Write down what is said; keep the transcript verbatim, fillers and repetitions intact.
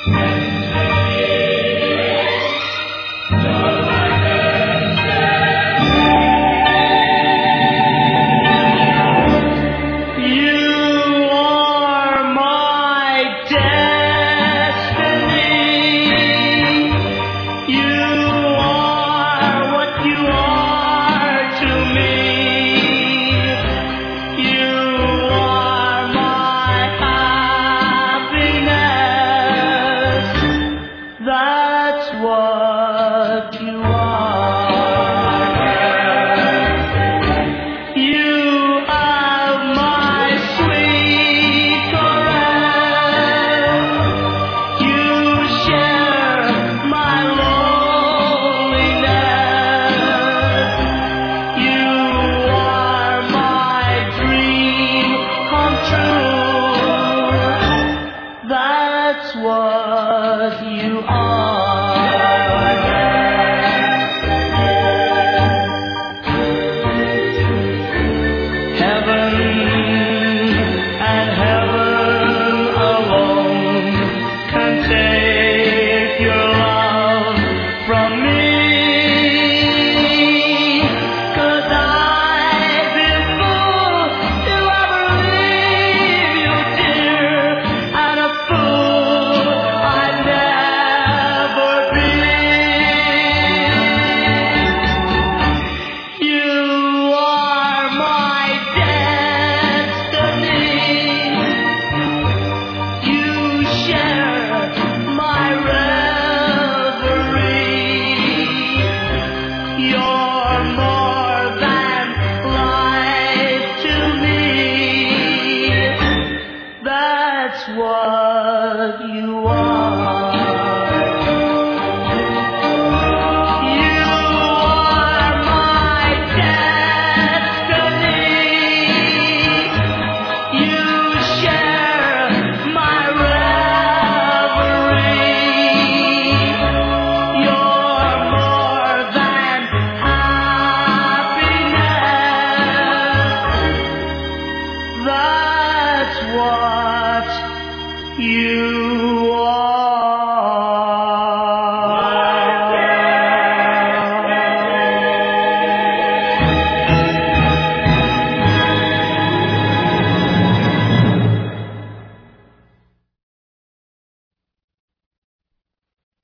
That's what you are. Heaven and heaven alone can take your love from me. 'Cause I've been fool to ever leave you, dear, and a fool I'd never be. You are my destiny. You share my reverie. You're more than life to me. That's what you are.